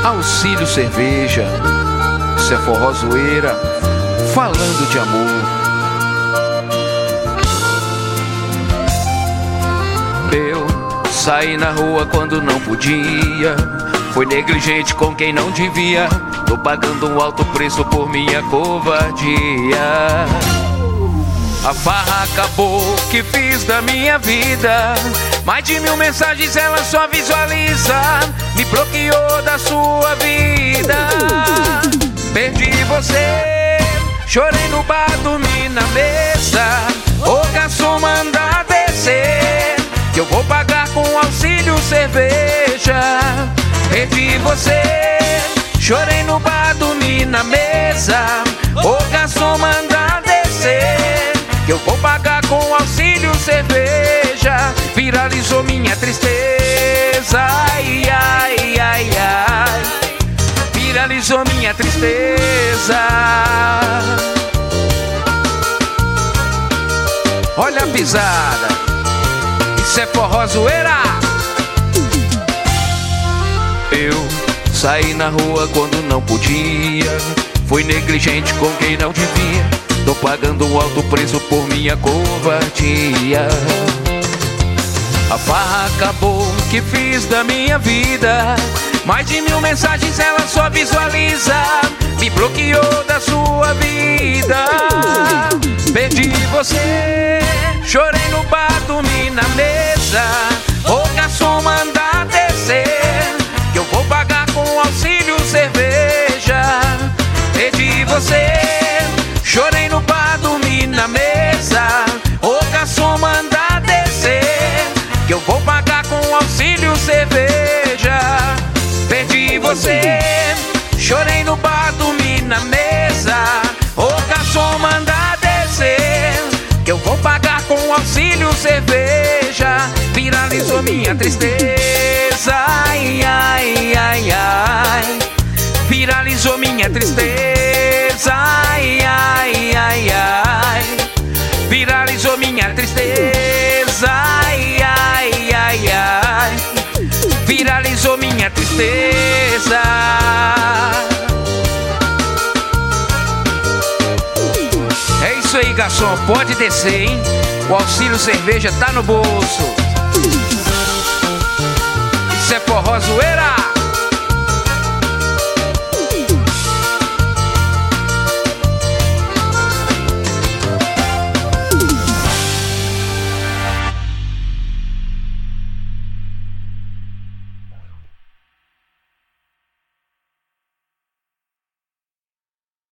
Auxílio cerveja, isso é forró zoeira, falando de amor. Eu saí na rua quando não podia, fui negligente com quem não devia, tô pagando um alto preço por minha covardia. A farra acabou, que fiz da minha vida? Mais de 1000 mensagens ela só visualiza, me bloqueou da sua vida. Perdi você, chorei no bar, dormi na mesa. Ô garçom, manda descer, que eu vou pagar com auxílio cerveja. Perdi você, chorei no bar, dormi na mesa. Ô garçom, manda descer, que eu vou pagar com auxílio cerveja. Viralizou minha tristeza, ai, ai, ai, ai. Viralizou minha tristeza. Olha a pisada, isso é forró zoeira. Eu saí na rua quando não podia, fui negligente com quem não devia, tô pagando um alto preço por minha covardia. A farra acabou, que fiz da minha vida? Mais de 1000 mensagens ela só visualiza, me bloqueou da sua vida. Perdi você, chorei no bar, dormi na mesa. Ô garçom, manda descer, que eu vou pagar com auxílio cerveja. Perdi você, chorei no bar, dormi na mesa. Ô garçom, manda descer, que eu vou pagar com auxílio cerveja. Perdi você, chorei no bar, dormi na mesa. Ô garçom, manda descer, que eu vou pagar com auxílio cerveja. Viralizou minha tristeza, ai, ai, ai, ai. Viralizou minha tristeza, ai, ai, ai, ai. Viralizou minha tristeza, ai, ai, ai, ai. Viralizou minha tristeza. É isso aí, garçom, pode descer, hein? O auxílio cerveja tá no bolso.